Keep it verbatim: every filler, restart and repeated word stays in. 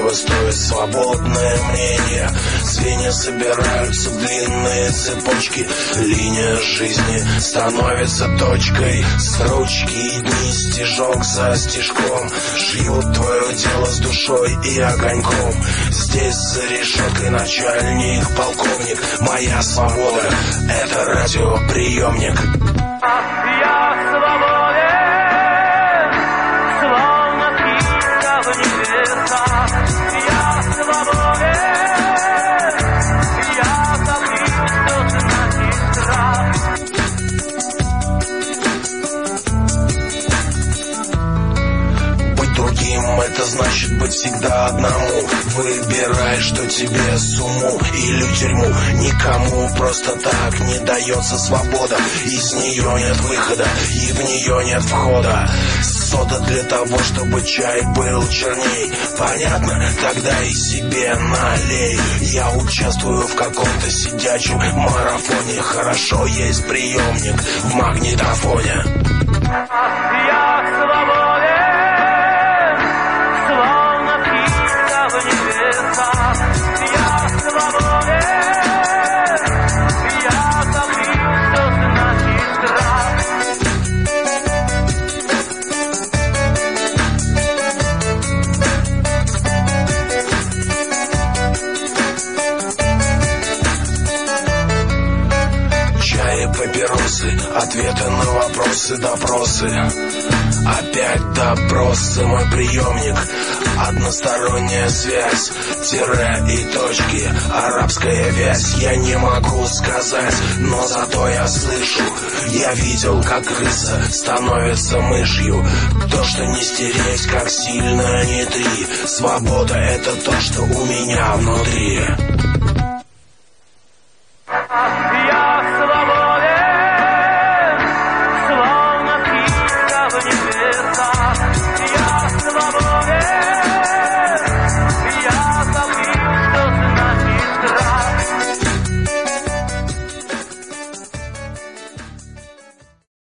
чего стоит свободное мнение. Звенья собираются в длинные цепочки. Линия жизни становится точкой. Строчки, дни, стежок за стежком шьют твое дело с душой и огоньком. Здесь за решеткой начальник, полковник. Моя свобода — это радиоприемник. Я свободен, словно птица в небесах. Я свободен, я забыл, что значит страх. Быть другим — это значит быть всегда одному. Выбирай, что тебе с уму или в тюрьму. Никому просто так не дается свобода. Из нее нет выхода, и в нее нет входа. Сода для того, чтобы чай был черней. Понятно? Тогда и себе налей. Я участвую в каком-то сидячем марафоне. Хорошо, есть приемник в магнитофоне. Я свободен, словно птица в небесах. Я свободен, я забыл, что значит страх. Чай и папиросы, ответы на вопросы, допросы. Опять допросы, мой приемник. Односторонняя связь, тире и точки, арабская вязь. Я не могу сказать, но зато я слышу. Я видел, как крыса становится мышью. То, что не стереть, как сильно не ты. Свобода — это то, что у меня внутри.